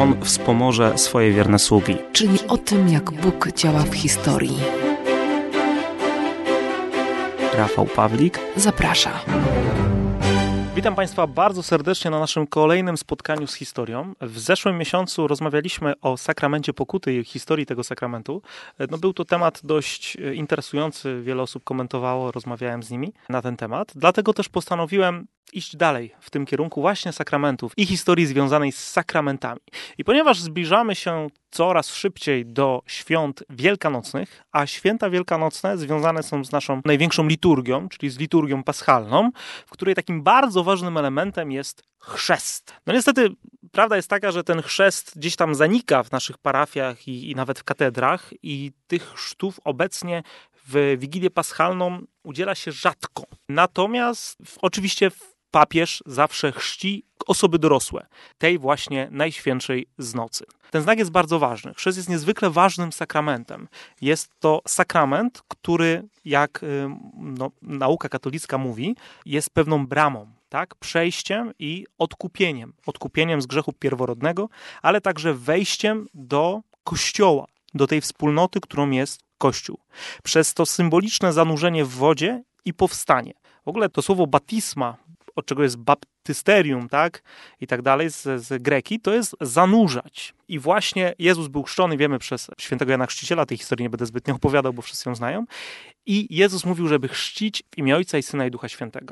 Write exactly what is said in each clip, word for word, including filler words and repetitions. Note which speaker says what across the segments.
Speaker 1: On wspomoże swoje wierne sługi.
Speaker 2: Czyli o tym, jak Bóg działa w historii.
Speaker 1: Rafał Pawlik
Speaker 2: zaprasza.
Speaker 1: Witam Państwa bardzo serdecznie na naszym kolejnym spotkaniu z historią. W zeszłym miesiącu rozmawialiśmy o sakramencie pokuty i historii tego sakramentu. No, był to temat dość interesujący, wiele osób komentowało, rozmawiałem z nimi na ten temat. Dlatego też postanowiłem iść dalej w tym kierunku właśnie sakramentów i historii związanej z sakramentami. I ponieważ zbliżamy się coraz szybciej do świąt wielkanocnych, a święta wielkanocne związane są z naszą największą liturgią, czyli z liturgią paschalną, w której takim bardzo ważnym elementem jest chrzest. No niestety prawda jest taka, że ten chrzest gdzieś tam zanika w naszych parafiach i, i nawet w katedrach i tych chrztów obecnie w Wigilię Paschalną udziela się rzadko. Natomiast w, oczywiście w papież zawsze chrzci osoby dorosłe, tej właśnie Najświętszej z nocy. Ten znak jest bardzo ważny. Chrzest jest niezwykle ważnym sakramentem. Jest to sakrament, który, jak no, nauka katolicka mówi, jest pewną bramą, tak? Przejściem i odkupieniem. Odkupieniem z grzechu pierworodnego, ale także wejściem do Kościoła, do tej wspólnoty, którą jest Kościół. Przez to symboliczne zanurzenie w wodzie i powstanie. W ogóle to słowo baptisma, od czego jest baptysterium, tak, i tak dalej, z, z greki, to jest zanurzać. I właśnie Jezus był chrzczony, wiemy, przez świętego Jana Chrzciciela, tej historii nie będę zbytnio opowiadał, bo wszyscy ją znają. I Jezus mówił, żeby chrzcić w imię Ojca i Syna i Ducha Świętego.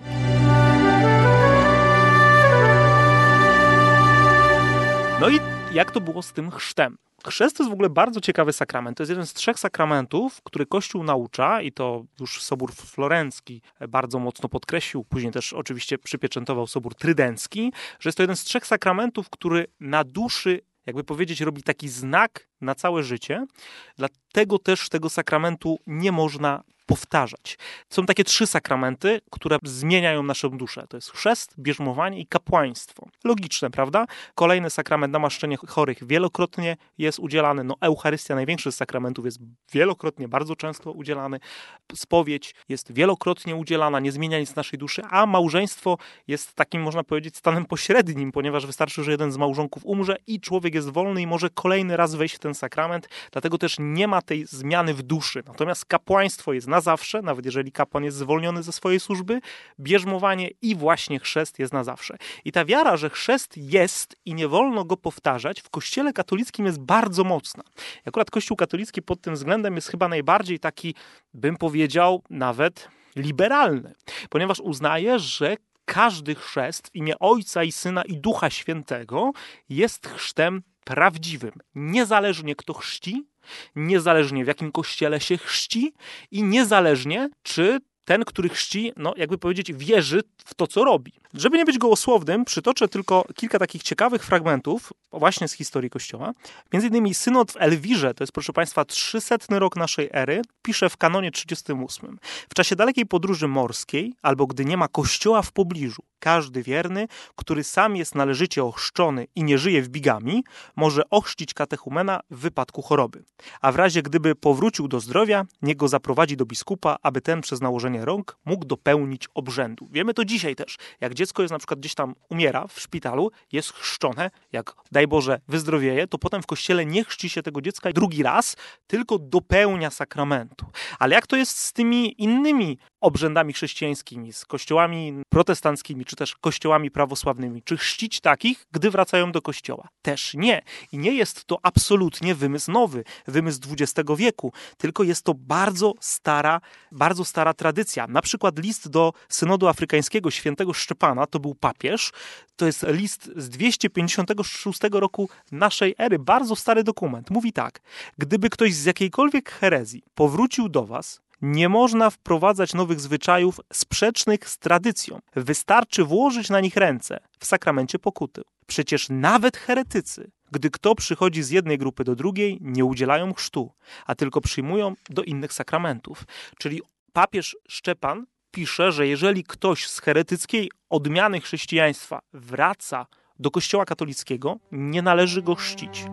Speaker 1: No i jak to było z tym chrztem? Chrzest to jest w ogóle bardzo ciekawy sakrament. To jest jeden z trzech sakramentów, który Kościół naucza i to już Sobór Florencki bardzo mocno podkreślił, później też oczywiście przypieczętował Sobór Trydencki, że jest to jeden z trzech sakramentów, który na duszy, jakby powiedzieć, robi taki znak na całe życie. Dlatego też tego sakramentu nie można powtarzać. Są takie trzy sakramenty, które zmieniają naszą duszę. To jest chrzest, bierzmowanie i kapłaństwo. Logiczne, prawda? Kolejny sakrament, namaszczenie chorych, wielokrotnie jest udzielany. No, Eucharystia, największy z sakramentów, jest wielokrotnie, bardzo często udzielany. Spowiedź jest wielokrotnie udzielana, nie zmienia nic naszej duszy, a małżeństwo jest takim, można powiedzieć, stanem pośrednim, ponieważ wystarczy, że jeden z małżonków umrze i człowiek jest wolny i może kolejny raz wejść w ten sakrament. Dlatego też nie ma tej zmiany w duszy. Natomiast kapłaństwo jest na zawsze, nawet jeżeli kapłan jest zwolniony ze swojej służby, bierzmowanie i właśnie chrzest jest na zawsze. I ta wiara, że chrzest jest i nie wolno go powtarzać, w Kościele katolickim jest bardzo mocna. I akurat Kościół katolicki pod tym względem jest chyba najbardziej taki, bym powiedział, nawet liberalny, ponieważ uznaje, że każdy chrzest w imię Ojca i Syna i Ducha Świętego jest chrztem prawdziwym. Niezależnie kto chrzci, niezależnie w jakim kościele się chrzci i niezależnie czy ten, który chrzci, no jakby powiedzieć, wierzy w to, co robi. Żeby nie być gołosłownym, przytoczę tylko kilka takich ciekawych fragmentów właśnie z historii Kościoła. Między innymi synod w Elwirze, to jest, proszę Państwa, trzysetny rok naszej ery, pisze w kanonie trzydziestym ósmym. W czasie dalekiej podróży morskiej, albo gdy nie ma kościoła w pobliżu, każdy wierny, który sam jest należycie ochrzczony i nie żyje w bigami, może ochrzcić katechumena w wypadku choroby. A w razie gdyby powrócił do zdrowia, niech go zaprowadzi do biskupa, aby ten przez nałożenie rąk mógł dopełnić obrzędu. Wiemy to dzisiaj też. Jak dziecko jest na przykład gdzieś tam umiera w szpitalu, jest chrzczone, jak daj Boże wyzdrowieje, to potem w kościele nie chrzci się tego dziecka drugi raz, tylko dopełnia sakramentu. Ale jak to jest z tymi innymi obrzędami chrześcijańskimi, z kościołami protestanckimi, czy też kościołami prawosławnymi? Czy chrzcić takich, gdy wracają do kościoła? Też nie. I nie jest to absolutnie wymysł nowy, wymysł dwudziestego wieku, tylko jest to bardzo stara, bardzo stara tradycja. Na przykład list do synodu afrykańskiego świętego Szczepana, to był papież, to jest list z dwieście pięćdziesiątego szóstego roku naszej ery, bardzo stary dokument. Mówi tak: gdyby ktoś z jakiejkolwiek herezji powrócił do was, nie można wprowadzać nowych zwyczajów sprzecznych z tradycją. Wystarczy włożyć na nich ręce w sakramencie pokuty. Przecież nawet heretycy, gdy kto przychodzi z jednej grupy do drugiej, nie udzielają chrztu, a tylko przyjmują do innych sakramentów. Czyli papież Szczepan pisze, że jeżeli ktoś z heretyckiej odmiany chrześcijaństwa wraca do Kościoła katolickiego, nie należy go chrzcić.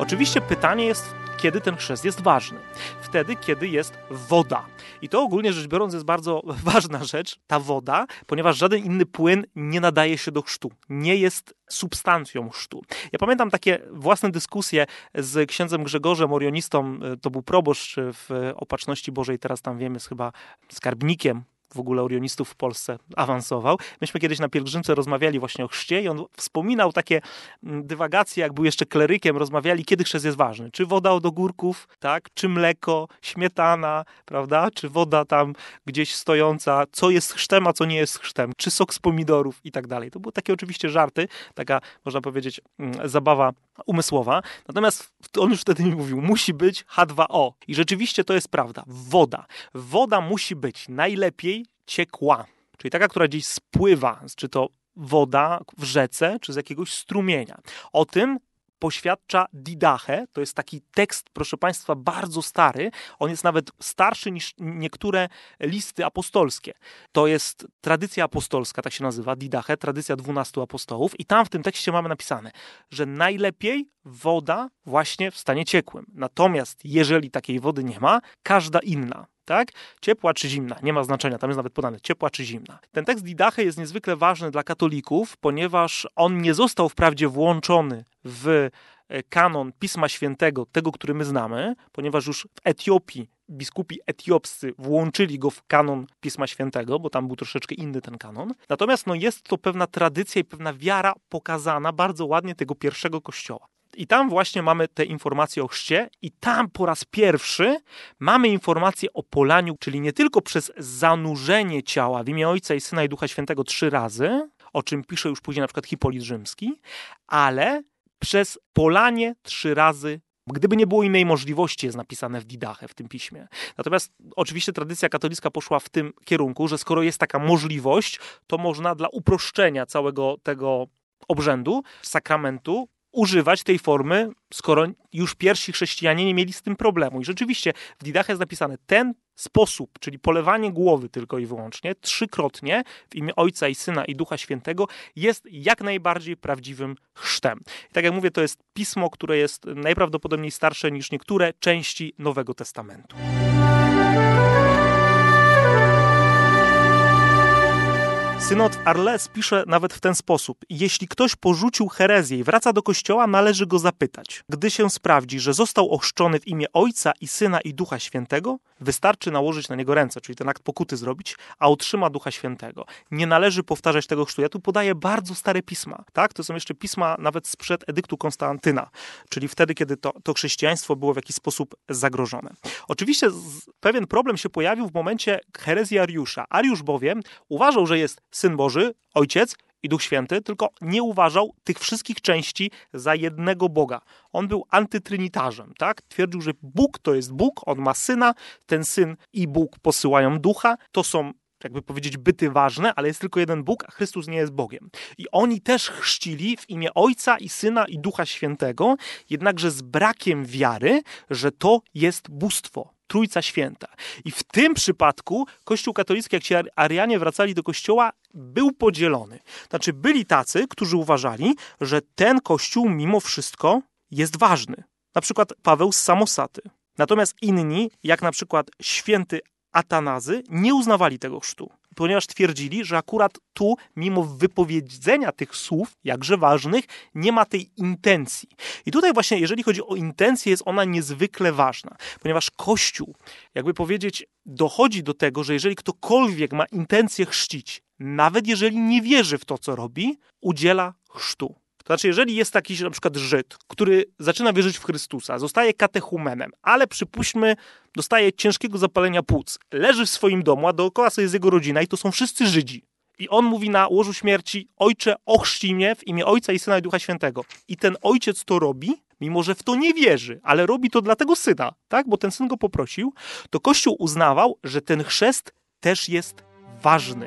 Speaker 1: Oczywiście pytanie jest, kiedy ten chrzest jest ważny. Wtedy, kiedy jest woda. I to ogólnie rzecz biorąc jest bardzo ważna rzecz, ta woda, ponieważ żaden inny płyn nie nadaje się do chrztu. Nie jest substancją chrztu. Ja pamiętam takie własne dyskusje z księdzem Grzegorzem, orionistą, to był proboszcz w Opatrzności Bożej, teraz tam wiemy, jest chyba skarbnikiem w ogóle orionistów w Polsce awansował. Myśmy kiedyś na pielgrzymce rozmawiali właśnie o chrzcie i on wspominał takie dywagacje, jak był jeszcze klerykiem, rozmawiali, kiedy chrzest jest ważny. Czy woda od ogórków, tak? Czy mleko, śmietana, prawda? Czy woda tam gdzieś stojąca, co jest chrztem, a co nie jest chrztem. Czy sok z pomidorów i tak dalej. To były takie oczywiście żarty, taka, można powiedzieć, zabawa umysłowa. Natomiast on już wtedy mi mówił, musi być H dwa O. I rzeczywiście to jest prawda. Woda. Woda musi być najlepiej ciekła. Czyli taka, która gdzieś spływa, czy to woda w rzece, czy z jakiegoś strumienia. O tym poświadcza Didache, to jest taki tekst, proszę Państwa, bardzo stary. On jest nawet starszy niż niektóre listy apostolskie. To jest tradycja apostolska, tak się nazywa, Didache, tradycja dwunastu apostołów. I tam w tym tekście mamy napisane, że najlepiej woda właśnie w stanie ciekłym. Natomiast jeżeli takiej wody nie ma, każda inna, tak? Ciepła czy zimna, nie ma znaczenia, tam jest nawet podane, ciepła czy zimna. Ten tekst Didache jest niezwykle ważny dla katolików, ponieważ on nie został wprawdzie włączony w kanon Pisma Świętego, tego, który my znamy, ponieważ już w Etiopii biskupi etiopscy włączyli go w kanon Pisma Świętego, bo tam był troszeczkę inny ten kanon. Natomiast no, jest to pewna tradycja i pewna wiara pokazana bardzo ładnie tego pierwszego kościoła. I tam właśnie mamy te informacje o chrzcie i tam po raz pierwszy mamy informacje o polaniu, czyli nie tylko przez zanurzenie ciała w imię Ojca i Syna i Ducha Świętego trzy razy, o czym pisze już później na przykład Hipolit Rzymski, ale przez polanie trzy razy. Gdyby nie było innej możliwości, jest napisane w Didache, w tym piśmie. Natomiast oczywiście tradycja katolicka poszła w tym kierunku, że skoro jest taka możliwość, to można dla uproszczenia całego tego obrzędu, sakramentu, używać tej formy, skoro już pierwsi chrześcijanie nie mieli z tym problemu. I rzeczywiście w Didache jest napisane ten sposób, czyli polewanie głowy tylko i wyłącznie, trzykrotnie w imię Ojca i Syna i Ducha Świętego jest jak najbardziej prawdziwym chrztem. I tak jak mówię, to jest pismo, które jest najprawdopodobniej starsze niż niektóre części Nowego Testamentu. Synod w Arles pisze nawet w ten sposób. Jeśli ktoś porzucił herezję i wraca do kościoła, należy go zapytać. Gdy się sprawdzi, że został ochrzczony w imię Ojca i Syna i Ducha Świętego, wystarczy nałożyć na niego ręce, czyli ten akt pokuty zrobić, a otrzyma Ducha Świętego. Nie należy powtarzać tego chrztu. Ja tu podaję bardzo stare pisma. Tak? To są jeszcze pisma nawet sprzed edyktu Konstantyna, czyli wtedy, kiedy to, to chrześcijaństwo było w jakiś sposób zagrożone. Oczywiście z, pewien problem się pojawił w momencie herezji Ariusza. Ariusz bowiem uważał, że jest Syn Boży, Ojciec i Duch Święty, tylko nie uważał tych wszystkich części za jednego Boga. On był antytrynitarzem, tak? Twierdził, że Bóg to jest Bóg, on ma Syna, ten Syn i Bóg posyłają Ducha. To są, jakby powiedzieć, byty ważne, ale jest tylko jeden Bóg, a Chrystus nie jest Bogiem. I oni też chrzcili w imię Ojca i Syna i Ducha Świętego, jednakże z brakiem wiary, że to jest bóstwo. Trójca Święta. I w tym przypadku Kościół katolicki, jak ci Arianie wracali do Kościoła, był podzielony. Znaczy byli tacy, którzy uważali, że ten Kościół mimo wszystko jest ważny. Na przykład Paweł z Samosaty. Natomiast inni, jak na przykład święty Atanazy, nie uznawali tego chrztu, ponieważ twierdzili, że akurat tu, mimo wypowiedzenia tych słów, jakże ważnych, nie ma tej intencji. I tutaj właśnie, jeżeli chodzi o intencję, jest ona niezwykle ważna, ponieważ Kościół, jakby powiedzieć, dochodzi do tego, że jeżeli ktokolwiek ma intencję chrzcić, nawet jeżeli nie wierzy w to, co robi, udziela chrztu. To znaczy, jeżeli jest jakiś na przykład Żyd, który zaczyna wierzyć w Chrystusa, zostaje katechumenem, ale przypuśćmy, dostaje ciężkiego zapalenia płuc, leży w swoim domu, a dookoła sobie jest jego rodzina i to są wszyscy Żydzi. I on mówi na łożu śmierci, Ojcze, ochrzcij mnie w imię Ojca i Syna i Ducha Świętego. I ten ojciec to robi, mimo że w to nie wierzy, ale robi to dla tego syna, tak? Bo ten syn go poprosił, to Kościół uznawał, że ten chrzest też jest ważny.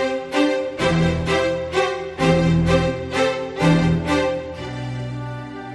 Speaker 1: Wielu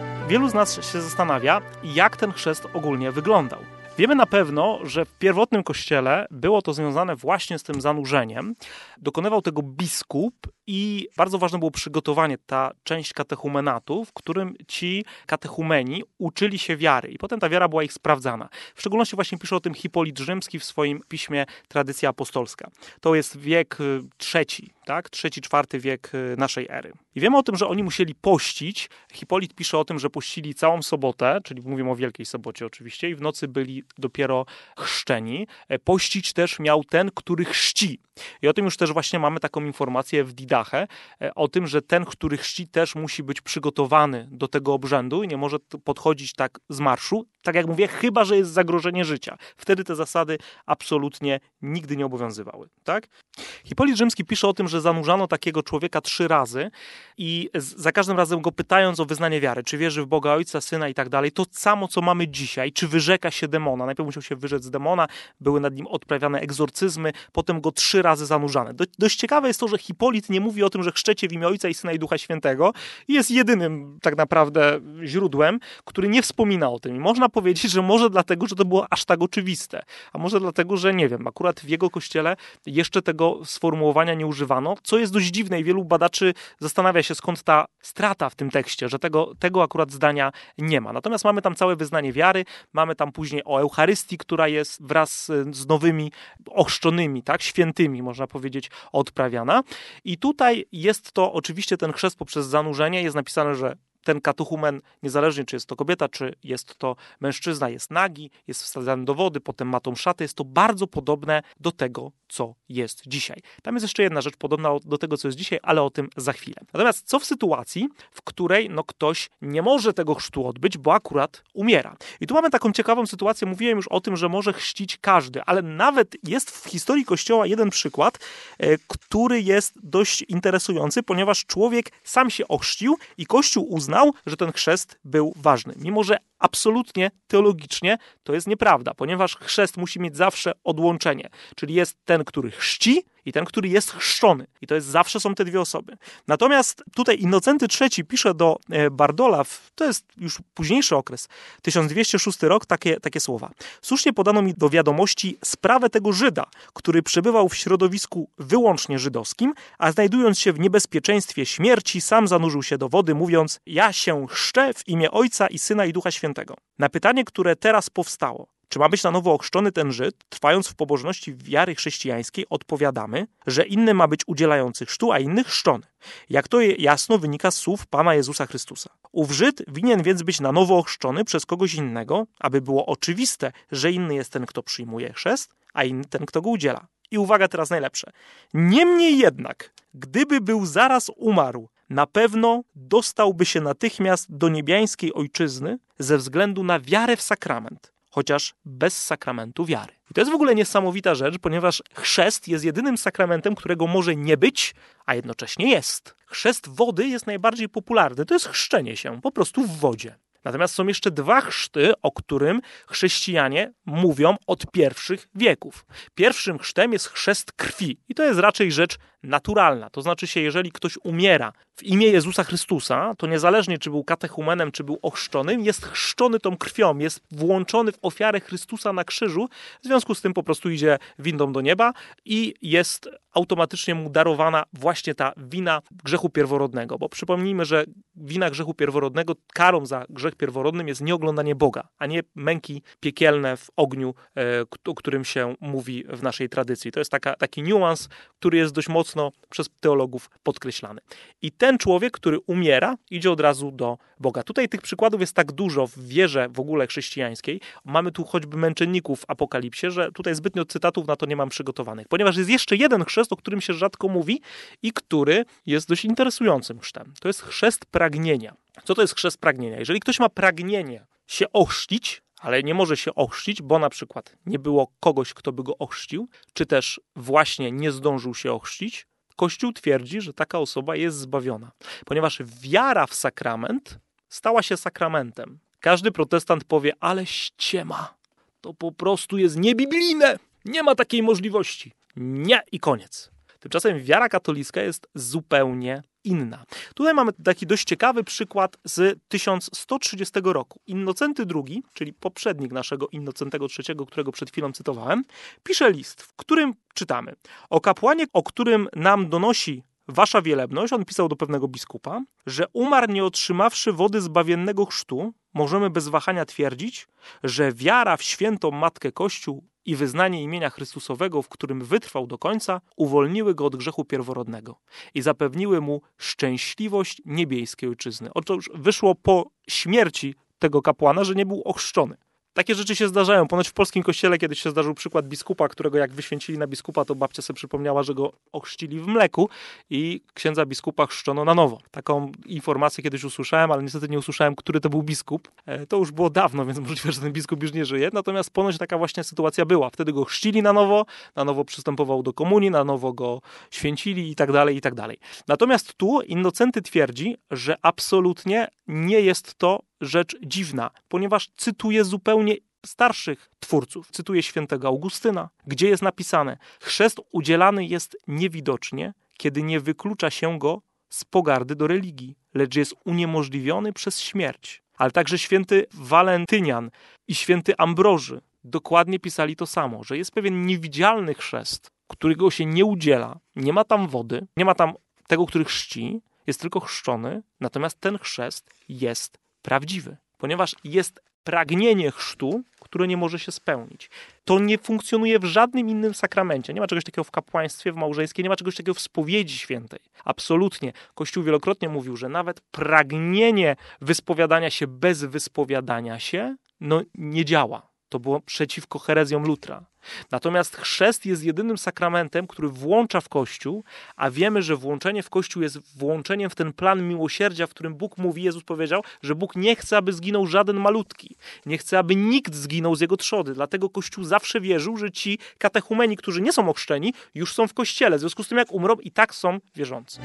Speaker 1: wielu z nas się zastanawia, jak ten chrzest ogólnie wyglądał. Wiemy na pewno, że w pierwotnym kościele było to związane właśnie z tym zanurzeniem. Dokonywał tego biskup i bardzo ważne było przygotowanie, ta część katechumenatu, w którym ci katechumeni uczyli się wiary i potem ta wiara była ich sprawdzana. W szczególności właśnie pisze o tym Hipolit Rzymski w swoim piśmie Tradycja Apostolska. To jest wiek trzeci, tak? Trzeci, czwarty wiek naszej ery. I wiemy o tym, że oni musieli pościć. Hipolit pisze o tym, że pościli całą sobotę, czyli mówimy o Wielkiej Sobocie oczywiście, i w nocy byli dopiero chrzczeni. Pościć też miał ten, który chrzci. I o tym już też właśnie mamy taką informację w Didache, o tym, że ten, który chrzci, też musi być przygotowany do tego obrzędu i nie może podchodzić tak z marszu, tak jak mówię, chyba że jest zagrożenie życia. Wtedy te zasady absolutnie nigdy nie obowiązywały. Tak? Hipolit Rzymski pisze o tym, że zanurzano takiego człowieka trzy razy i za każdym razem go pytając o wyznanie wiary, czy wierzy w Boga Ojca, Syna i tak dalej, to samo, co mamy dzisiaj, czy wyrzeka się demona. Najpierw musiał się wyrzec z demona, były nad nim odprawiane egzorcyzmy, potem go trzy razy zanurzane. Do, dość ciekawe jest to, że Hipolit nie mówi o tym, że chrzczecie w imię Ojca i Syna i Ducha Świętego i jest jedynym tak naprawdę źródłem, który nie wspomina o tym. I można powiedzieć, że może dlatego, że to było aż tak oczywiste, a może dlatego, że nie wiem, akurat w jego kościele jeszcze tego sformułowania nie używano, co jest dość dziwne i wielu badaczy zastanawia się, skąd ta strata w tym tekście, że tego, tego akurat zdania nie ma. Natomiast mamy tam całe wyznanie wiary, mamy tam później o Eucharystii, która jest wraz z nowymi ochrzczonymi, tak, świętymi, można powiedzieć, odprawiana. I tutaj jest to oczywiście ten chrzest poprzez zanurzenie, jest napisane, że ten katechumen, niezależnie czy jest to kobieta, czy jest to mężczyzna, jest nagi, jest wsadzany do wody, potem ma tą szatę. Jest to bardzo podobne do tego, co jest dzisiaj. Tam jest jeszcze jedna rzecz podobna do tego, co jest dzisiaj, ale o tym za chwilę. Natomiast co w sytuacji, w której no, ktoś nie może tego chrztu odbyć, bo akurat umiera? I tu mamy taką ciekawą sytuację. Mówiłem już o tym, że może chrzcić każdy, ale nawet jest w historii Kościoła jeden przykład, e, który jest dość interesujący, ponieważ człowiek sam się ochrzcił i Kościół uznał, że ten chrzest był ważny. Mimo że absolutnie teologicznie to jest nieprawda, ponieważ chrzest musi mieć zawsze odłączenie, czyli jest ten, który chrzci i ten, który jest chrzczony. I to jest zawsze są te dwie osoby. Natomiast tutaj Innocenty trzeci pisze do Bardola, to jest już późniejszy okres, tysiąc dwieście szósty rok, takie, takie słowa. Słusznie podano mi do wiadomości sprawę tego Żyda, który przebywał w środowisku wyłącznie żydowskim, a znajdując się w niebezpieczeństwie śmierci, sam zanurzył się do wody, mówiąc: ja się chrzczę w imię Ojca i Syna i Ducha Świętego. Na pytanie, które teraz powstało, czy ma być na nowo ochrzczony ten Żyd, trwając w pobożności wiary chrześcijańskiej, odpowiadamy, że inny ma być udzielający chrztu, a inny chrzczony. Jak to jasno wynika z słów Pana Jezusa Chrystusa. Ów Żyd winien więc być na nowo ochrzczony przez kogoś innego, aby było oczywiste, że inny jest ten, kto przyjmuje chrzest, a inny ten, kto go udziela. I uwaga, teraz najlepsze. Niemniej jednak, gdyby był zaraz umarł, na pewno dostałby się natychmiast do niebiańskiej ojczyzny ze względu na wiarę w sakrament, chociaż bez sakramentu wiary. I to jest w ogóle niesamowita rzecz, ponieważ chrzest jest jedynym sakramentem, którego może nie być, a jednocześnie jest. Chrzest wody jest najbardziej popularny. To jest chrzczenie się po prostu w wodzie. Natomiast są jeszcze dwa chrzty, o którym chrześcijanie mówią od pierwszych wieków. Pierwszym chrztem jest chrzest krwi i to jest raczej rzecz naturalna. To znaczy się, jeżeli ktoś umiera w imię Jezusa Chrystusa, to niezależnie czy był katechumenem, czy był ochrzczonym, jest chrzczony tą krwią, jest włączony w ofiarę Chrystusa na krzyżu, w związku z tym po prostu idzie windą do nieba i jest automatycznie mu darowana właśnie ta wina grzechu pierworodnego, bo przypomnijmy, że wina grzechu pierworodnego, karą za grzech pierworodnym jest nieoglądanie Boga, a nie męki piekielne w ogniu, o którym się mówi w naszej tradycji. To jest taka, taki niuans, który jest dość mocno przez teologów podkreślany. I ten człowiek, który umiera, idzie od razu do Boga. Tutaj tych przykładów jest tak dużo w wierze w ogóle chrześcijańskiej. Mamy tu choćby męczenników w Apokalipsie, że tutaj zbytnio cytatów na to nie mam przygotowanych. Ponieważ jest jeszcze jeden chrzest, o którym się rzadko mówi i który jest dość interesującym chrztem. To jest chrzest pragnienia. Co to jest chrzest pragnienia? Jeżeli ktoś ma pragnienie się ochrzcić, ale nie może się ochrzcić, bo na przykład nie było kogoś, kto by go ochrzcił, czy też właśnie nie zdążył się ochrzcić, Kościół twierdzi, że taka osoba jest zbawiona, ponieważ wiara w sakrament stała się sakramentem. Każdy protestant powie, ale ściema, to po prostu jest niebiblijne, nie ma takiej możliwości. Nie i koniec. Tymczasem wiara katolicka jest zupełnie inna. Tutaj mamy taki dość ciekawy przykład z tysiąc sto trzydziestego roku. Innocenty drugi, czyli poprzednik naszego Innocentego trzeciego, którego przed chwilą cytowałem, pisze list, w którym czytamy: o kapłanie, o którym nam donosi wasza wielebność, on pisał do pewnego biskupa, że umarł nie otrzymawszy wody zbawiennego chrztu, możemy bez wahania twierdzić, że wiara w świętą Matkę Kościół i wyznanie imienia Chrystusowego, w którym wytrwał do końca, uwolniły go od grzechu pierworodnego i zapewniły mu szczęśliwość niebieskiej ojczyzny. Otóż wyszło po śmierci tego kapłana, że nie był ochrzczony. Takie rzeczy się zdarzają. Ponoć w polskim kościele kiedyś się zdarzył przykład biskupa, którego jak wyświęcili na biskupa, to babcia sobie przypomniała, że go ochrzcili w mleku i księdza biskupa chrzczono na nowo. Taką informację kiedyś usłyszałem, ale niestety nie usłyszałem, który to był biskup. To już było dawno, więc możliwe, że ten biskup już nie żyje. Natomiast ponoć taka właśnie sytuacja była. Wtedy go chrzcili na nowo, na nowo przystępował do komunii, na nowo go święcili i tak dalej, i tak dalej. Natomiast tu Innocenty twierdzi, że absolutnie nie jest to rzecz dziwna, ponieważ cytuje zupełnie starszych twórców. Cytuję świętego Augustyna, gdzie jest napisane: chrzest udzielany jest niewidocznie, kiedy nie wyklucza się go z pogardy do religii, lecz jest uniemożliwiony przez śmierć. Ale także święty Walentynian i święty Ambroży dokładnie pisali to samo, że jest pewien niewidzialny chrzest, którego się nie udziela, nie ma tam wody, nie ma tam tego, który chrzci, jest tylko chrzczony, natomiast ten chrzest jest prawdziwy, ponieważ jest pragnienie chrztu, które nie może się spełnić. To nie funkcjonuje w żadnym innym sakramencie. Nie ma czegoś takiego w kapłaństwie, w małżeństwie, nie ma czegoś takiego w spowiedzi świętej. Absolutnie. Kościół wielokrotnie mówił, że nawet pragnienie wyspowiadania się bez wyspowiadania się, no nie działa. To było przeciwko herezjom Lutra. Natomiast chrzest jest jedynym sakramentem, który włącza w Kościół, a wiemy, że włączenie w Kościół jest włączeniem w ten plan miłosierdzia, w którym Bóg mówi, Jezus powiedział, że Bóg nie chce, aby zginął żaden malutki. Nie chce, aby nikt zginął z jego trzody. Dlatego Kościół zawsze wierzył, że ci katechumeni, którzy nie są ochrzczeni, już są w Kościele. W związku z tym, jak umrą, i tak są wierzący.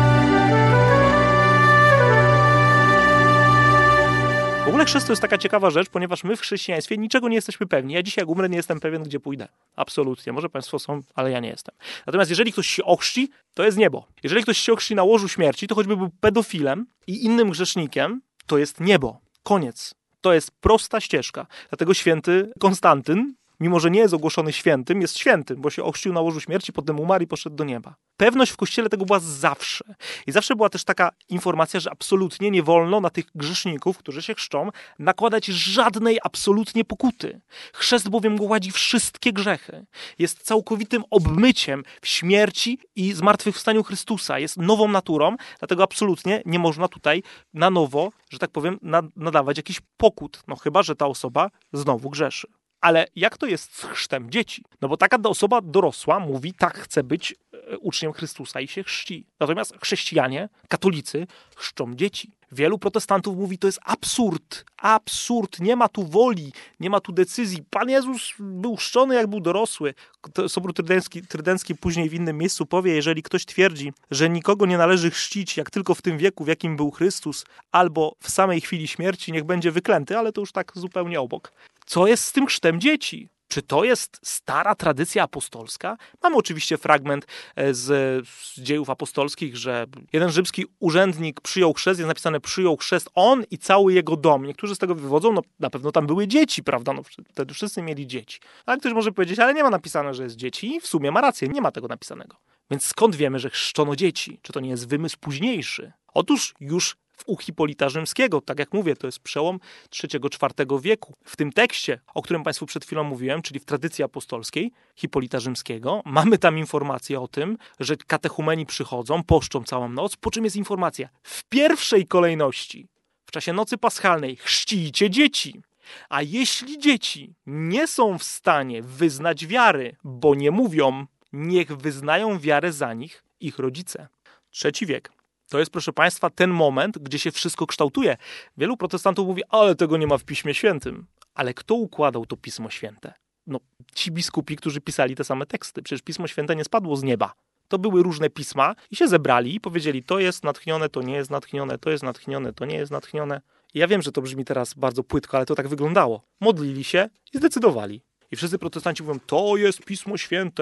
Speaker 1: W ogóle chrzest to jest taka ciekawa rzecz, ponieważ my w chrześcijaństwie niczego nie jesteśmy pewni. Ja dzisiaj, jak umrę, nie jestem pewien, gdzie pójdę. Absolutnie. Może państwo są, ale ja nie jestem. Natomiast jeżeli ktoś się ochrzci, to jest niebo. Jeżeli ktoś się ochrzci na łożu śmierci, to choćby był pedofilem i innym grzesznikiem, to jest niebo. Koniec. To jest prosta ścieżka. Dlatego święty Konstantyn, mimo że nie jest ogłoszony świętym, jest świętym, bo się ochrzcił na łożu śmierci, potem umarł i poszedł do nieba. Pewność w Kościele tego była zawsze. I zawsze była też taka informacja, że absolutnie nie wolno na tych grzeszników, którzy się chrzczą, nakładać żadnej absolutnie pokuty. Chrzest bowiem gładzi wszystkie grzechy. Jest całkowitym obmyciem w śmierci i zmartwychwstaniu Chrystusa. Jest nową naturą, dlatego absolutnie nie można tutaj na nowo, że tak powiem, nadawać jakichś pokut. No chyba że ta osoba znowu grzeszy. Ale jak to jest z chrztem dzieci? No bo taka osoba dorosła mówi, tak, chcę być uczniem Chrystusa i się chrzci. Natomiast chrześcijanie, katolicy chrzczą dzieci. Wielu protestantów mówi, to jest absurd, absurd, nie ma tu woli, nie ma tu decyzji. Pan Jezus był chrzczony, jak był dorosły. Sobór Trydencki, Trydencki później w innym miejscu powie, jeżeli ktoś twierdzi, że nikogo nie należy chrzcić, jak tylko w tym wieku, w jakim był Chrystus, albo w samej chwili śmierci, niech będzie wyklęty, ale to już tak zupełnie obok. Co jest z tym chrztem dzieci? Czy to jest stara tradycja apostolska? Mamy oczywiście fragment z, z dziejów apostolskich, że jeden rzymski urzędnik przyjął chrzest, jest napisane przyjął chrzest on i cały jego dom. Niektórzy z tego wywodzą, no na pewno tam były dzieci, prawda? No wtedy wszyscy mieli dzieci. Ale ktoś może powiedzieć, ale nie ma napisane, że jest dzieci i w sumie ma rację, nie ma tego napisanego. Więc skąd wiemy, że chrzczono dzieci? Czy to nie jest wymysł późniejszy? Otóż już u Hipolita Rzymskiego, tak jak mówię, to jest przełom trzeciego czwartego wieku. W tym tekście, o którym Państwu przed chwilą mówiłem, czyli w tradycji apostolskiej Hipolita Rzymskiego, mamy tam informację o tym, że katechumeni przychodzą, poszczą całą noc, po czym jest informacja w pierwszej kolejności, w czasie nocy paschalnej, chrzcijcie dzieci. A jeśli dzieci nie są w stanie wyznać wiary, bo nie mówią, niech wyznają wiarę za nich ich rodzice. Trzeci wiek. To jest, proszę Państwa, ten moment, gdzie się wszystko kształtuje. Wielu protestantów mówi, ale tego nie ma w Piśmie Świętym. Ale kto układał to Pismo Święte? No, ci biskupi, którzy pisali te same teksty. Przecież Pismo Święte nie spadło z nieba. To były różne pisma i się zebrali i powiedzieli, to jest natchnione, to nie jest natchnione, to jest natchnione, to nie jest natchnione. I ja wiem, że to brzmi teraz bardzo płytko, ale to tak wyglądało. Modlili się i zdecydowali. I wszyscy protestanci mówią, to jest Pismo Święte.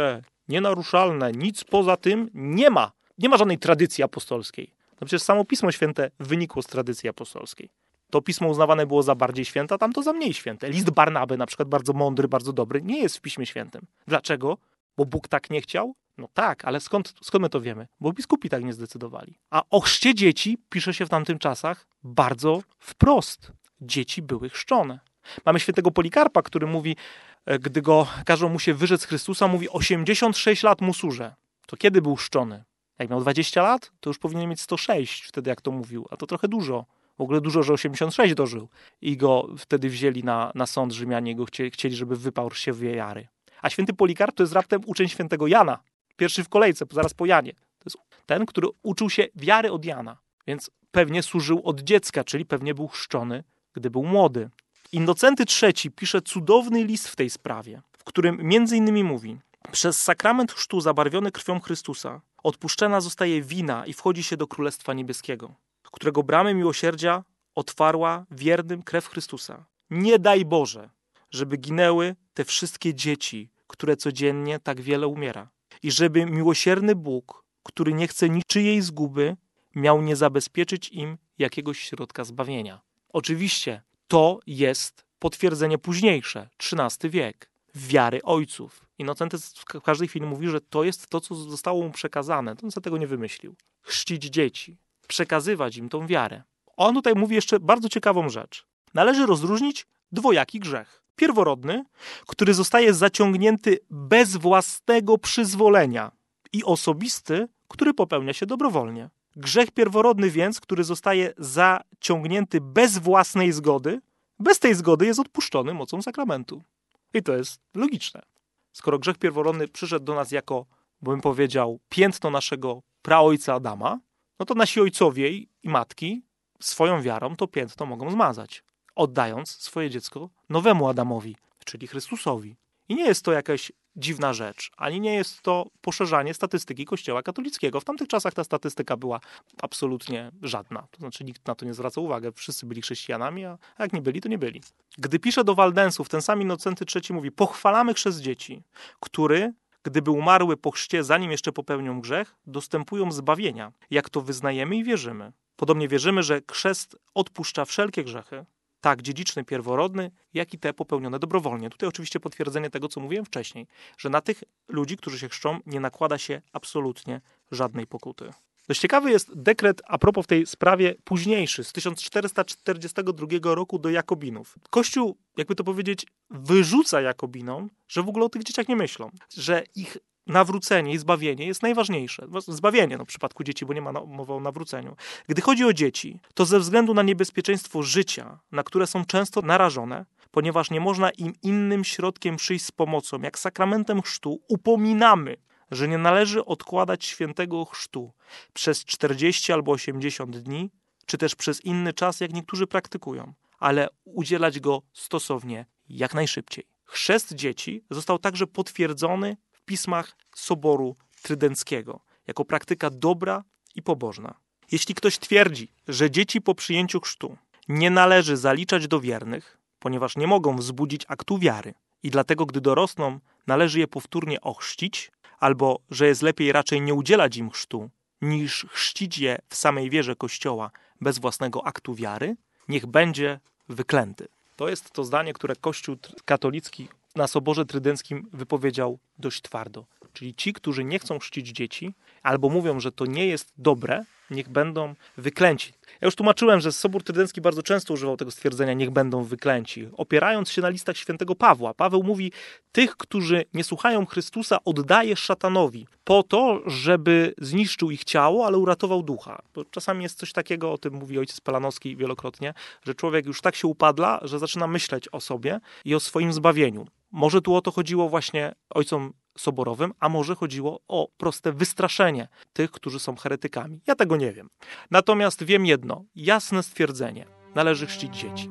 Speaker 1: nienaruszalne, nic poza tym nie ma. Nie ma żadnej tradycji apostolskiej. No przecież samo Pismo Święte wynikło z tradycji apostolskiej. To pismo uznawane było za bardziej święte, a tamto za mniej święte. List Barnaby, na przykład bardzo mądry, bardzo dobry, nie jest w Piśmie Świętym. Dlaczego? Bo Bóg tak nie chciał? No tak, ale skąd, skąd my to wiemy? Bo biskupi tak nie zdecydowali. A o chrzcie dzieci pisze się w tamtym czasach bardzo wprost. Dzieci były chrzczone. Mamy świętego Polikarpa, który mówi, gdy go każą mu się wyrzec Chrystusa, mówi osiemdziesiąt sześć lat mu służę. To kiedy był chrzczony? Jak miał dwadzieścia lat, to już powinien mieć sto sześć wtedy, jak to mówił. A to trochę dużo. W ogóle dużo, że osiemdziesiąt sześć dożył. I go wtedy wzięli na, na sąd Rzymianie, go chcieli, chcieli, żeby wyparł się w wiary. A święty Polikarp to jest raptem uczeń świętego Jana. Pierwszy w kolejce, zaraz po Janie. To jest ten, który uczył się wiary od Jana. Więc pewnie służył od dziecka, czyli pewnie był chrzczony, gdy był młody. Innocenty trzeci pisze cudowny list w tej sprawie, w którym między innymi mówi: przez sakrament chrztu zabarwiony krwią Chrystusa odpuszczona zostaje wina i wchodzi się do Królestwa Niebieskiego, którego bramy miłosierdzia otwarła wiernym krew Chrystusa. Nie daj Boże, żeby ginęły te wszystkie dzieci, które codziennie tak wiele umiera. I żeby miłosierny Bóg, który nie chce niczyjej zguby, miał nie zabezpieczyć im jakiegoś środka zbawienia. Oczywiście to jest potwierdzenie późniejsze, trzynasty wiek, wiary ojców. Innocenty w każdej chwili mówi, że to jest to, co zostało mu przekazane. To on sobie tego nie wymyślił. Chrzcić dzieci, przekazywać im tą wiarę. On tutaj mówi jeszcze bardzo ciekawą rzecz. Należy rozróżnić dwojaki grzech. Pierworodny, który zostaje zaciągnięty bez własnego przyzwolenia, i osobisty, który popełnia się dobrowolnie. Grzech pierworodny więc, który zostaje zaciągnięty bez własnej zgody, bez tej zgody jest odpuszczony mocą sakramentu. I to jest logiczne. Skoro grzech pierworodny przyszedł do nas jako, bo bym powiedział, piętno naszego praojca Adama, no to nasi ojcowie i matki swoją wiarą to piętno mogą zmazać, oddając swoje dziecko nowemu Adamowi, czyli Chrystusowi. I nie jest to jakaś dziwna rzecz, ani nie jest to poszerzanie statystyki Kościoła katolickiego. W tamtych czasach ta statystyka była absolutnie żadna. To znaczy nikt na to nie zwraca uwagi. Wszyscy byli chrześcijanami, a jak nie byli, to nie byli. Gdy pisze do Waldensów, ten sam Innocenty trzeci mówi: pochwalamy chrzest dzieci, który, gdyby umarły po chrzcie, zanim jeszcze popełnią grzech, dostępują zbawienia, jak to wyznajemy i wierzymy. Podobnie wierzymy, że chrzest odpuszcza wszelkie grzechy, tak dziedziczny, pierworodny, jak i te popełnione dobrowolnie. Tutaj oczywiście potwierdzenie tego, co mówiłem wcześniej, że na tych ludzi, którzy się chrzczą, nie nakłada się absolutnie żadnej pokuty. Dość ciekawy jest dekret a propos w tej sprawie późniejszy, z tysiąc czterysta czterdziestego drugiego roku do Jakobinów. Kościół, jakby to powiedzieć, wyrzuca Jakobinom, że w ogóle o tych dzieciach nie myślą, że ich nawrócenie i zbawienie jest najważniejsze. Zbawienie, no w przypadku dzieci, bo nie ma mowy o nawróceniu. Gdy chodzi o dzieci, to ze względu na niebezpieczeństwo życia, na które są często narażone, ponieważ nie można im innym środkiem przyjść z pomocą, jak sakramentem chrztu, upominamy, że nie należy odkładać świętego chrztu przez czterdzieści albo osiemdziesiąt dni, czy też przez inny czas, jak niektórzy praktykują, ale udzielać go stosownie jak najszybciej. Chrzest dzieci został także potwierdzony w pismach Soboru Trydenckiego jako praktyka dobra i pobożna. Jeśli ktoś twierdzi, że dzieci po przyjęciu chrztu nie należy zaliczać do wiernych, ponieważ nie mogą wzbudzić aktu wiary i dlatego, gdy dorosną, należy je powtórnie ochrzcić, albo że jest lepiej raczej nie udzielać im chrztu, niż chrzcić je w samej wierze Kościoła bez własnego aktu wiary, niech będzie wyklęty. To jest to zdanie, które Kościół katolicki na Soborze Trydenckim wypowiedział dość twardo. Czyli ci, którzy nie chcą chrzcić dzieci, albo mówią, że to nie jest dobre, niech będą wyklęci. Ja już tłumaczyłem, że Sobór Trydencki bardzo często używał tego stwierdzenia, niech będą wyklęci, opierając się na listach świętego Pawła. Paweł mówi, tych, którzy nie słuchają Chrystusa, oddaje szatanowi po to, żeby zniszczył ich ciało, ale uratował ducha. Bo czasami jest coś takiego, o tym mówi ojciec Pelanowski wielokrotnie, że człowiek już tak się upadla, że zaczyna myśleć o sobie i o swoim zbawieniu. Może tu o to chodziło właśnie ojcom soborowym, a może chodziło o proste wystraszenie tych, którzy są heretykami. Ja tego nie wiem. Natomiast wiem jedno, jasne stwierdzenie. Należy chrzcić dzieci.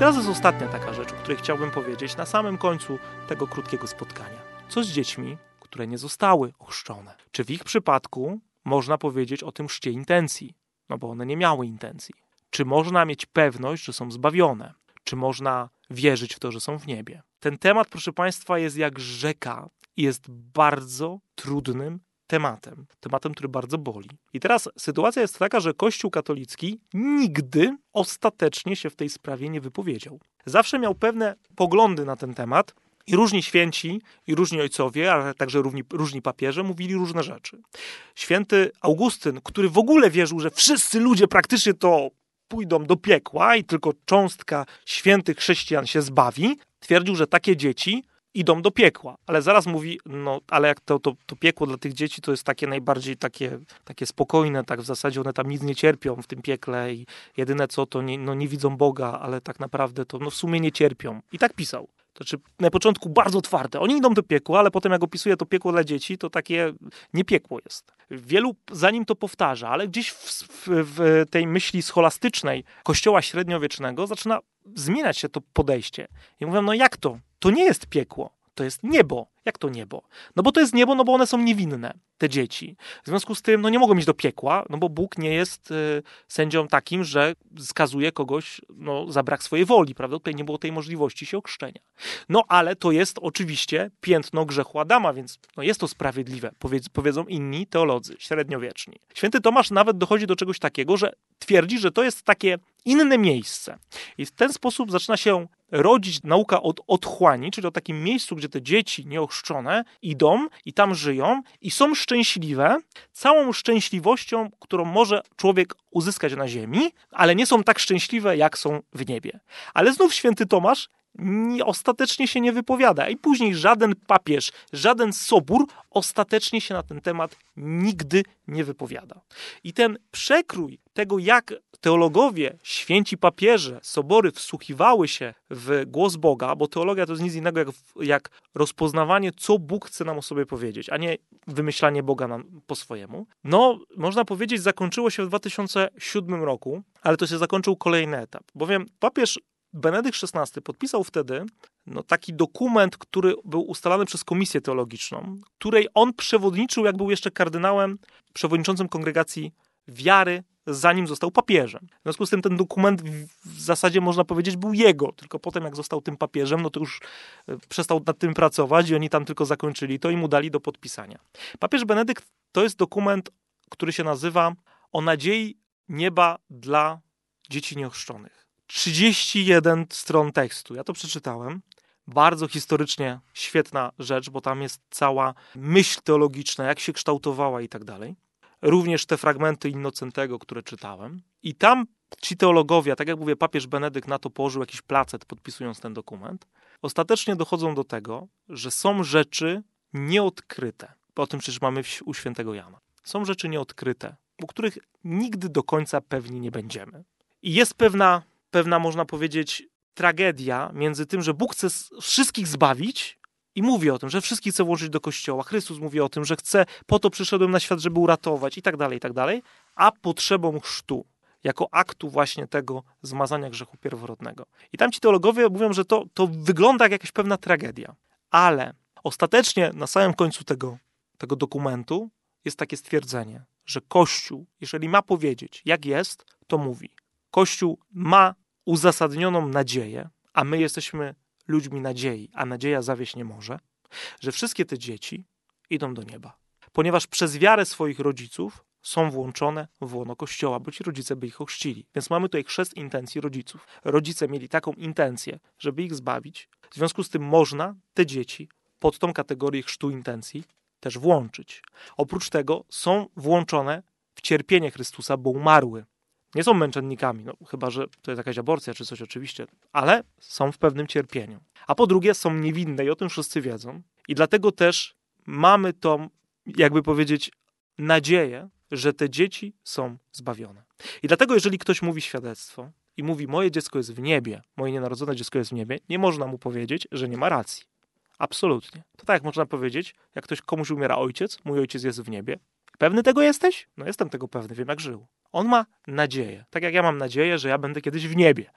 Speaker 1: teraz jest ostatnia taka rzecz, o której chciałbym powiedzieć na samym końcu tego krótkiego spotkania. Co z dziećmi, które nie zostały ochrzczone? Czy w ich przypadku można powiedzieć o tym chrzcie intencji? No bo one nie miały intencji. Czy można mieć pewność, że są zbawione? Czy można wierzyć w to, że są w niebie? Ten temat, proszę Państwa, jest jak rzeka i jest bardzo trudnym tematem. Tematem, który bardzo boli. I teraz sytuacja jest taka, że Kościół katolicki nigdy ostatecznie się w tej sprawie nie wypowiedział. Zawsze miał pewne poglądy na ten temat i różni święci, i różni ojcowie, ale także różni, różni papieże mówili różne rzeczy. Święty Augustyn, który w ogóle wierzył, że wszyscy ludzie praktycznie to pójdą do piekła i tylko cząstka świętych chrześcijan się zbawi, twierdził, że takie dzieci idą do piekła. Ale zaraz mówi, no ale jak to, to, to piekło dla tych dzieci to jest takie najbardziej takie, takie spokojne, tak w zasadzie one tam nic nie cierpią w tym piekle i jedyne co to nie, no nie widzą Boga, ale tak naprawdę to no w sumie nie cierpią. I tak pisał. To znaczy na początku bardzo twarde. Oni idą do piekła, ale potem jak opisuje to piekło dla dzieci, to takie nie piekło jest. Wielu za nim to powtarza, ale gdzieś w, w, w tej myśli scholastycznej Kościoła średniowiecznego zaczyna zmieniać się to podejście. I mówią, no jak to? To nie jest piekło, to jest niebo. Jak to niebo? No bo to jest niebo, no bo one są niewinne, te dzieci. W związku z tym, no nie mogą iść do piekła, no bo Bóg nie jest y, sędzią takim, że skazuje kogoś no, za brak swojej woli, prawda? Tutaj nie było tej możliwości się ochrzczenia. No ale to jest oczywiście piętno grzechu Adama, więc no, jest to sprawiedliwe, powiedz, powiedzą inni teolodzy średniowieczni. Święty Tomasz nawet dochodzi do czegoś takiego, że twierdzi, że to jest takie inne miejsce. I w ten sposób zaczyna się rodzić nauka od otchłani, czyli o takim miejscu, gdzie te dzieci nieochrzczone idą i tam żyją i są szczęśliwe całą szczęśliwością, którą może człowiek uzyskać na ziemi, ale nie są tak szczęśliwe, jak są w niebie. Ale znów święty Tomasz nie, ostatecznie się nie wypowiada i później żaden papież, żaden sobór ostatecznie się na ten temat nigdy nie wypowiada. I ten przekrój tego, jak teologowie, święci papieże, sobory wsłuchiwały się w głos Boga, bo teologia to jest nic innego jak, jak rozpoznawanie, co Bóg chce nam o sobie powiedzieć, a nie wymyślanie Boga nam po swojemu. No, można powiedzieć, zakończyło się w dwa tysiące siódmym roku, ale to się zakończył kolejny etap, bowiem papież Benedykt szesnasty podpisał wtedy no, taki dokument, który był ustalany przez Komisję Teologiczną, której on przewodniczył, jak był jeszcze kardynałem, przewodniczącym Kongregacji Wiary, zanim został papieżem. W związku z tym ten dokument w zasadzie można powiedzieć był jego, tylko potem jak został tym papieżem, no to już przestał nad tym pracować i oni tam tylko zakończyli to i mu dali do podpisania. Papież Benedykt to jest dokument, który się nazywa O nadziei nieba dla dzieci nieochrzczonych. trzydzieści jeden stron tekstu. Ja to przeczytałem. Bardzo historycznie świetna rzecz, bo tam jest cała myśl teologiczna, jak się kształtowała i tak dalej. Również te fragmenty Innocentego, które czytałem. I tam ci teologowie, tak jak mówię, papież Benedykt na to położył jakiś placet, podpisując ten dokument, ostatecznie dochodzą do tego, że są rzeczy nieodkryte. O tym przecież mamy u świętego Jana. Są rzeczy nieodkryte, o których nigdy do końca pewni nie będziemy. I jest pewna Pewna, można powiedzieć, tragedia między tym, że Bóg chce wszystkich zbawić i mówi o tym, że wszystkich chce włożyć do Kościoła. Chrystus mówi o tym, że chce, po to przyszedłem na świat, żeby uratować i tak dalej, i tak dalej, a potrzebą chrztu, jako aktu właśnie tego zmazania grzechu pierworodnego. I tam ci teologowie mówią, że to, to wygląda jak jakaś pewna tragedia. Ale ostatecznie na samym końcu tego, tego dokumentu jest takie stwierdzenie, że Kościół, jeżeli ma powiedzieć, jak jest, to mówi. Kościół ma uzasadnioną nadzieję, a my jesteśmy ludźmi nadziei, a nadzieja zawieść nie może, że wszystkie te dzieci idą do nieba. Ponieważ przez wiarę swoich rodziców są włączone w łono Kościoła, bo ci rodzice by ich ochrzcili. Więc mamy tutaj chrzest intencji rodziców. Rodzice mieli taką intencję, żeby ich zbawić. W związku z tym można te dzieci pod tą kategorię chrztu intencji też włączyć. Oprócz tego są włączone w cierpienie Chrystusa, bo umarły. Nie są męczennikami, no, chyba że to jest jakaś aborcja czy coś oczywiście, ale są w pewnym cierpieniu. A po drugie są niewinne i o tym wszyscy wiedzą. I dlatego też mamy tą, jakby powiedzieć, nadzieję, że te dzieci są zbawione. I dlatego jeżeli ktoś mówi świadectwo i mówi, moje dziecko jest w niebie, moje nienarodzone dziecko jest w niebie, nie można mu powiedzieć, że nie ma racji. Absolutnie. To tak jak można powiedzieć, jak ktoś komuś umiera ojciec, mój ojciec jest w niebie. Pewny tego jesteś? No jestem tego pewny, wiem jak żył. On ma nadzieję. Tak jak ja mam nadzieję, że ja będę kiedyś w niebie.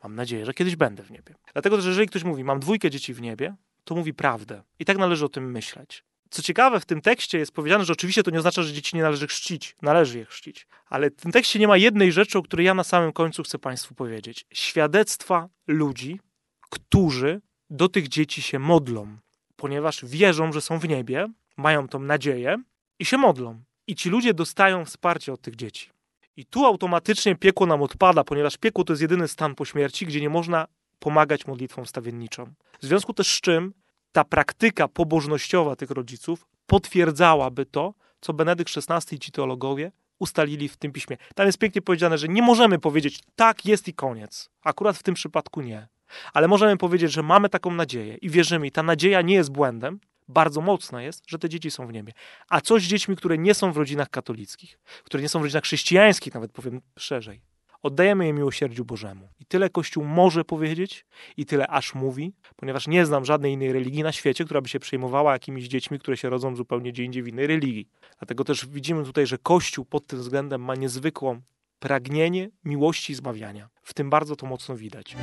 Speaker 1: Mam nadzieję, że kiedyś będę w niebie. Dlatego, że jeżeli ktoś mówi, mam dwójkę dzieci w niebie, to mówi prawdę. I tak należy o tym myśleć. Co ciekawe, w tym tekście jest powiedziane, że oczywiście to nie oznacza, że dzieci nie należy chrzcić. Należy je chrzcić. Ale w tym tekście nie ma jednej rzeczy, o której ja na samym końcu chcę Państwu powiedzieć. Świadectwa ludzi, którzy do tych dzieci się modlą, ponieważ wierzą, że są w niebie, mają tą nadzieję i się modlą. I ci ludzie dostają wsparcie od tych dzieci. I tu automatycznie piekło nam odpada, ponieważ piekło to jest jedyny stan po śmierci, gdzie nie można pomagać modlitwą wstawienniczą. W związku też z czym ta praktyka pobożnościowa tych rodziców potwierdzałaby to, co Benedykt szesnasty i ci teologowie ustalili w tym piśmie. Tam jest pięknie powiedziane, że nie możemy powiedzieć tak jest i koniec. Akurat w tym przypadku nie. Ale możemy powiedzieć, że mamy taką nadzieję i wierzymy. I ta nadzieja nie jest błędem. Bardzo mocna jest, że te dzieci są w niebie. A co z dziećmi, które nie są w rodzinach katolickich, które nie są w rodzinach chrześcijańskich, nawet powiem szerzej? Oddajemy je miłosierdziu Bożemu. I tyle Kościół może powiedzieć i tyle aż mówi, ponieważ nie znam żadnej innej religii na świecie, która by się przejmowała jakimiś dziećmi, które się rodzą zupełnie gdzie indziej w innej religii. Dlatego też widzimy tutaj, że Kościół pod tym względem ma niezwykłą pragnienie miłości i zbawiania. W tym bardzo to mocno widać.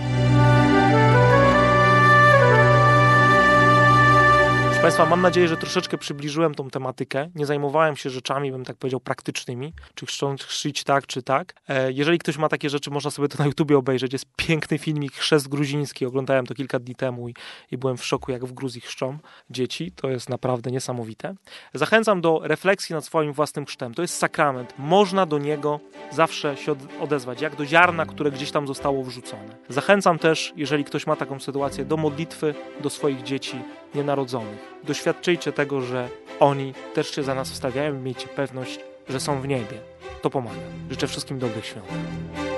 Speaker 1: Proszę Państwa, mam nadzieję, że troszeczkę przybliżyłem tą tematykę. Nie zajmowałem się rzeczami, bym tak powiedział, praktycznymi, czy chcąc chrzcić tak, czy tak. E, jeżeli ktoś ma takie rzeczy, można sobie to na YouTubie obejrzeć. Jest piękny filmik Chrzest gruziński. Oglądałem to kilka dni temu i, i byłem w szoku, jak w Gruzji chrzczą dzieci. To jest naprawdę niesamowite. Zachęcam do refleksji nad swoim własnym chrztem. To jest sakrament. Można do niego zawsze się odezwać, jak do ziarna, które gdzieś tam zostało wrzucone. Zachęcam też, jeżeli ktoś ma taką sytuację, do modlitwy do swoich dzieci nienarodzonych. Doświadczyjcie tego, że oni też się za nas wstawiają i miejcie pewność, że są w niebie. To pomaga. Życzę wszystkim dobrych świąt.